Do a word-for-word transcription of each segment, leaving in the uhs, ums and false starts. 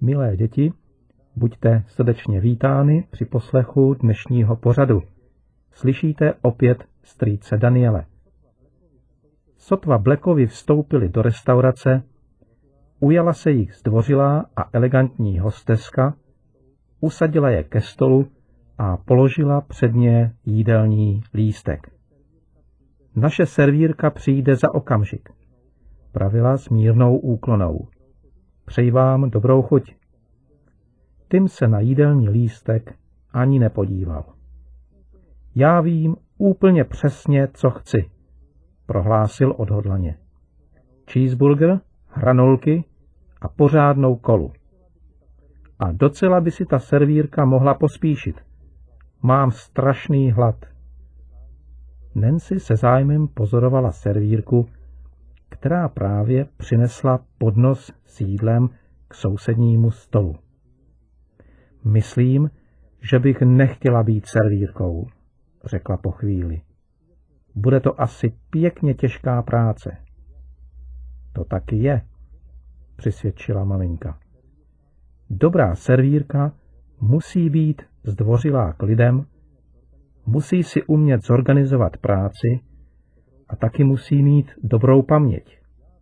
Milé děti, buďte srdečně vítány při poslechu dnešního pořadu. Slyšíte opět strýce Daniele. Sotva Blackovi vstoupili do restaurace, ujala se jich zdvořilá a elegantní hosteska, usadila je ke stolu a položila před ně jídelní lístek. Naše servírka přijde za okamžik, pravila s mírnou úklonou. Přeji vám dobrou chuť. Tim se na jídelní lístek ani nepodíval. Já vím úplně přesně, co chci, prohlásil odhodlaně. Cheeseburger, hranolky a pořádnou kolu. A docela by si ta servírka mohla pospíšit. Mám strašný hlad. Nancy se zájmem pozorovala servírku, která právě přinesla podnos s jídlem k sousednímu stolu. Myslím, že bych nechtěla být servírkou, řekla po chvíli. Bude to asi pěkně těžká práce. To taky je, přisvědčila maminka. Dobrá servírka musí být zdvořilá k lidem, musí si umět zorganizovat práci a taky musí mít dobrou paměť.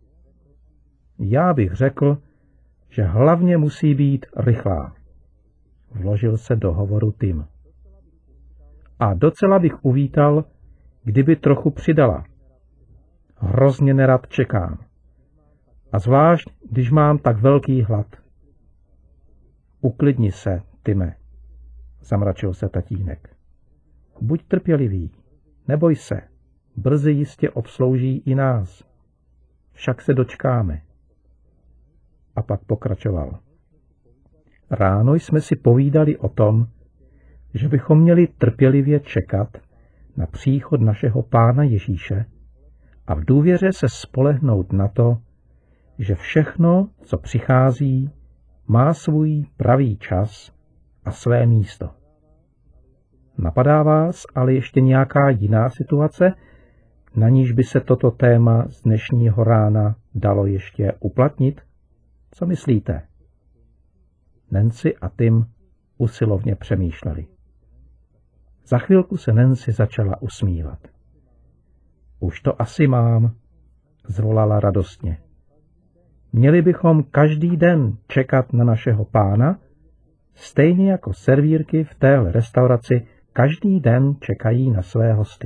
Já bych řekl, že hlavně musí být rychlá. Vložil se do hovoru Tim. A docela bych uvítal, kdyby trochu přidala. Hrozně nerad čekám. A zvlášť, když mám tak velký hlad. Uklidni se, Time, zamračil se tatínek. Buď trpělivý, neboj se, brzy jistě obslouží i nás. Však se dočkáme. A pak pokračoval. Ráno jsme si povídali o tom, že bychom měli trpělivě čekat na příchod našeho Pána Ježíše a v důvěře se spolehnout na to, že všechno, co přichází, má svůj pravý čas a své místo. Napadá vás ale ještě nějaká jiná situace, na níž by se toto téma z dnešního rána dalo ještě uplatnit? Co myslíte? Nancy a Tim usilovně přemýšleli. Za chvilku se Nancy začala usmívat. Už to asi mám, zvolala radostně. Měli bychom každý den čekat na našeho Pána, stejně jako servírky v téhle restauraci každý den čekají na své hosty.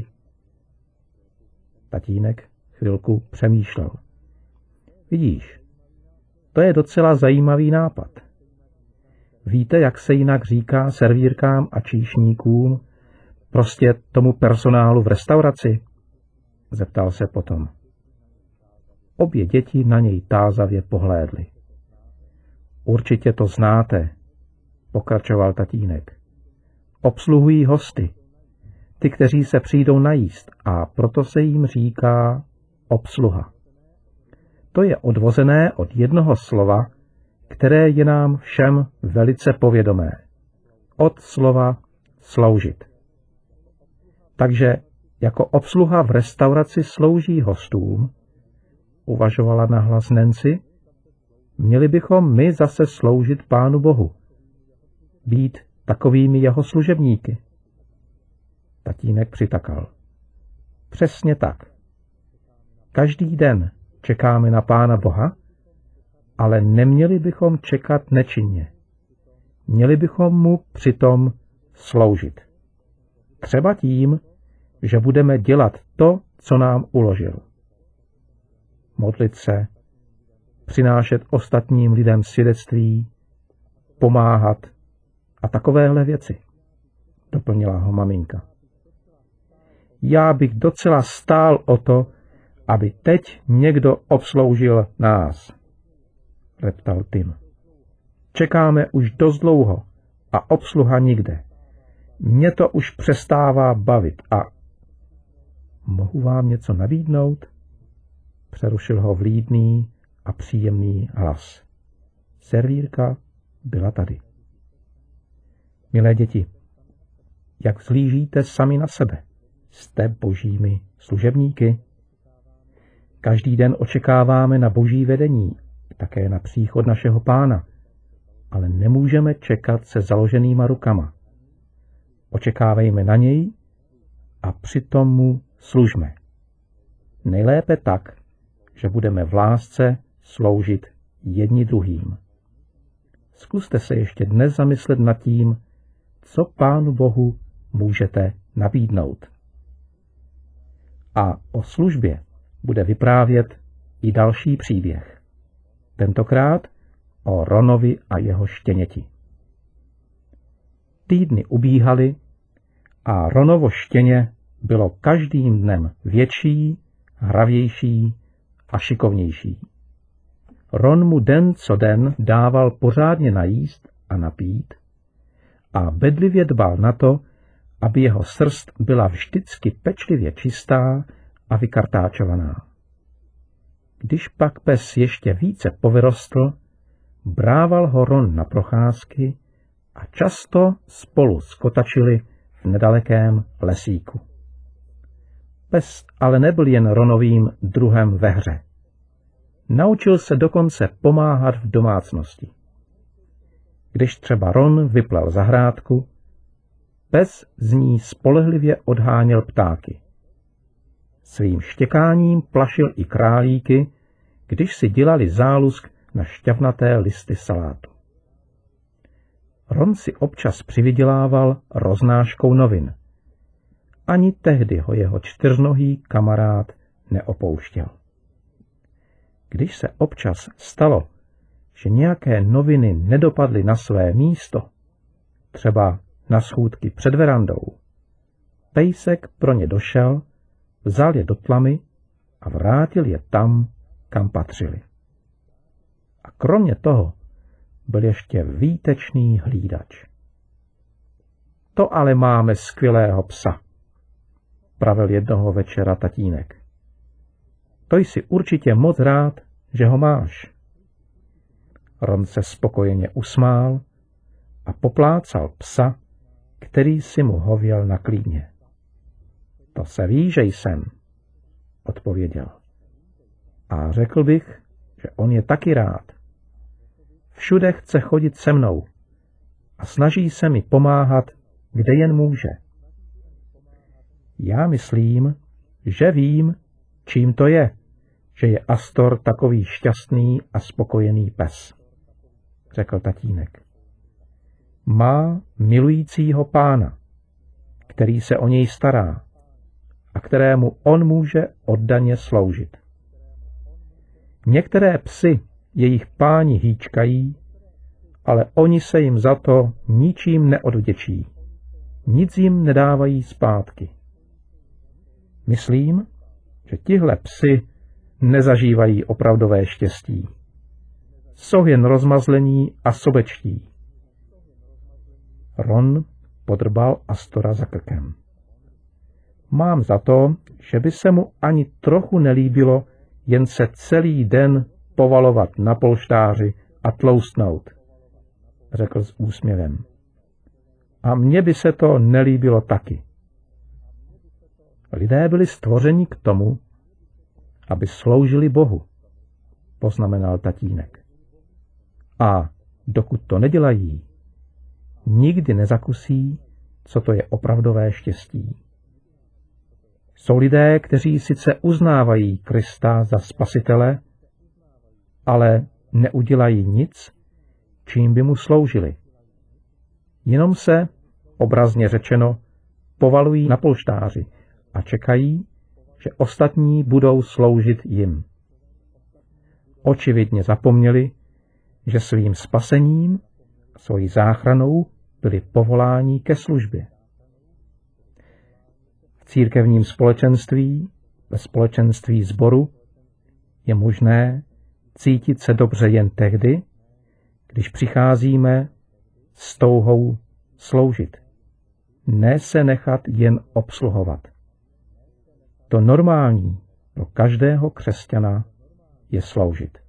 Tatínek chvilku přemýšlel. Vidíš, to je docela zajímavý nápad. Víte, jak se jinak říká servírkám a číšníkům, prostě tomu personálu v restauraci? Zeptal se potom. Obě děti na něj tázavě pohlédly. Určitě to znáte, pokračoval tatínek. Obsluhují hosty, ty, kteří se přijdou najíst, a proto se jim říká obsluha. To je odvozené od jednoho slova, které je nám všem velice povědomé. Od slova sloužit. Takže jako obsluha v restauraci slouží hostům, uvažovala nahlas Nancy, měli bychom my zase sloužit Pánu Bohu. Být takovými jeho služebníky. Tatínek přitakal. Přesně tak. Každý den čekáme na Pána Boha, ale neměli bychom čekat nečinně. Měli bychom mu přitom sloužit. Třeba tím, že budeme dělat to, co nám uložil. Modlit se, přinášet ostatním lidem svědectví, pomáhat a takovéhle věci, doplnila ho maminka. Já bych docela stál o to, aby teď někdo obsloužil nás, reptal Tim. Čekáme už dost dlouho a obsluha nikde. Mě to už přestává bavit a... Mohu vám něco nabídnout? Přerušil ho vlídný a příjemný hlas. Servírka byla tady. Milé děti, jak vzhlížíte sami na sebe? Jste božími služebníky? Každý den očekáváme na boží vedení, také na příchod našeho Pána. ale nemůžeme čekat se založenýma rukama. Očekávejme na něj a přitom mu služme. Nejlépe tak, že budeme v lásce sloužit jedni druhým. Zkuste se ještě dnes zamyslet nad tím, co Pánu Bohu můžete nabídnout. A o službě bude vyprávět i další příběh. Tentokrát o Ronovi a jeho štěněti. Týdny ubíhaly a Ronovo štěně bylo každým dnem větší, hravější a šikovnější. Ron mu den co den dával pořádně najíst a napít a bedlivě dbal na to, aby jeho srst byla vždycky pečlivě čistá a vykartáčovaná. Když pak pes ještě více povyrostl, brával ho Ron na procházky a často spolu skotačili v nedalekém lesíku. Pes ale nebyl jen Ronovým druhem ve hře. Naučil se dokonce pomáhat v domácnosti. Když třeba Ron vyplel zahrádku, pes z ní spolehlivě odháněl ptáky. Svým štěkáním plašil i králíky, když si dělali zálusk na šťavnaté listy salátu. Ron si občas přivydělával roznáškou novin. Ani tehdy ho jeho čtyřnohý kamarád neopouštěl. Když se občas stalo, že nějaké noviny nedopadly na své místo, třeba na schůdky před verandou, pejsek pro ně došel, vzal je do tlamy a vrátil je tam, kam patřili. A kromě toho byl ještě výtečný hlídač. To ale máme skvělého psa, pravil jednoho večera tatínek. To jsi určitě moc rád, že ho máš. Ron se spokojeně usmál a poplácal psa, který si mu hověl na klíně. To se ví, že jsem, odpověděl. A řekl bych, že on je taky rád. Všude chce chodit se mnou a snaží se mi pomáhat, kde jen může. Já myslím, že vím, čím to je, že je Astor takový šťastný a spokojený pes, řekl tatínek. Má milujícího pána, který se o něj stará a kterému on může oddaně sloužit. Některé psy jejich páni hýčkají, ale oni se jim za to ničím neodvděčí. Nic jim nedávají zpátky. Myslím, že tihle psi nezažívají opravdové štěstí. Jsou jen rozmazlení a sobečtí. Ron podrbal Astora za krkem. Mám za to, že by se mu ani trochu nelíbilo jen se celý den povalovat na polštáři a tloustnout, řekl s úsměvem. A mně by se to nelíbilo taky. Lidé byli stvořeni k tomu, aby sloužili Bohu, poznamenal tatínek. A dokud to nedělají, nikdy nezakusí, co to je opravdové štěstí. Jsou lidé, kteří sice uznávají Krista za spasitele, ale neudělají nic, čím by mu sloužili. Jenom se, obrazně řečeno, povalují na polštáři a čekají, že ostatní budou sloužit jim. Očividně zapomněli, že svým spasením, svojí záchranou byli povoláni ke službě. V církevním společenství, ve společenství sboru, je možné cítit se dobře jen tehdy, když přicházíme s touhou sloužit, ne se nechat jen obsluhovat. To normální pro každého křesťana je sloužit.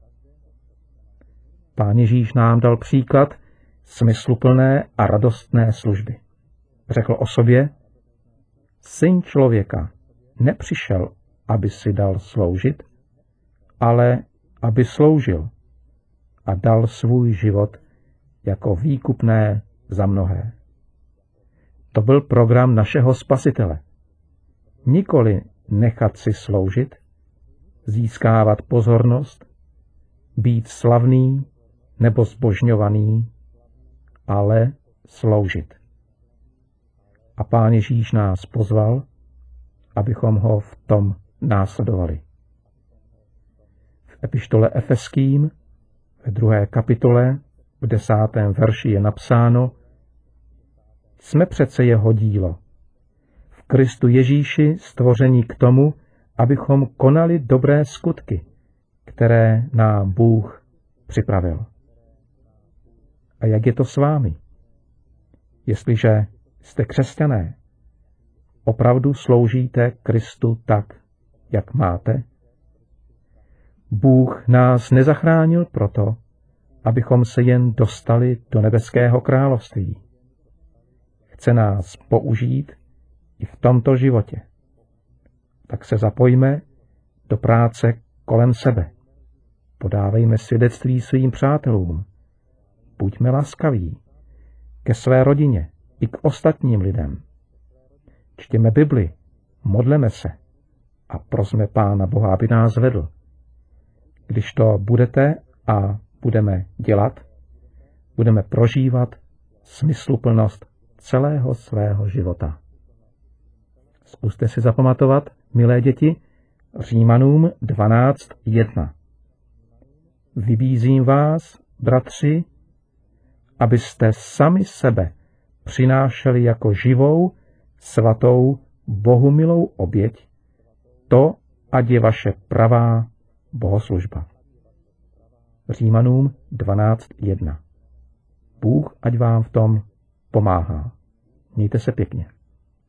Pán Ježíš nám dal příklad smysluplné a radostné služby. Řekl o sobě, Syn člověka nepřišel, aby si dal sloužit, ale aby sloužil a dal svůj život jako výkupné za mnohé. To byl program našeho Spasitele. Nikoli nechat si sloužit, získávat pozornost, být slavný nebo zbožňovaný, ale sloužit. A Pán Ježíš nás pozval, abychom ho v tom následovali. V epištole Efeským ve druhé kapitole v desátém verši je napsáno: Jsme přece jeho dílo, v Kristu Ježíši stvoření k tomu, abychom konali dobré skutky, které nám Bůh připravil. A jak je to s vámi? Jestliže jste křesťané, opravdu sloužíte Kristu tak, jak máte? Bůh nás nezachránil proto, abychom se jen dostali do nebeského království. Chce nás použít i v tomto životě. Tak se zapojme do práce kolem sebe. Podávejme svědectví svým přátelům. Buďme laskaví ke své rodině i k ostatním lidem. Čtěme Bibli, modleme se a prosme Pána Boha, aby nás vedl. Když to budete a budeme dělat, budeme prožívat smysluplnost celého svého života. Zkuste si zapamatovat, milé děti, Římanům dvanáct jedna. Vybízím vás, bratři, abyste sami sebe přinášeli jako živou, svatou, bohumilou oběť, to ať je vaše pravá bohoslužba. Římanům dvanáct jedna. Bůh ať vám v tom pomáhá. Mějte se pěkně.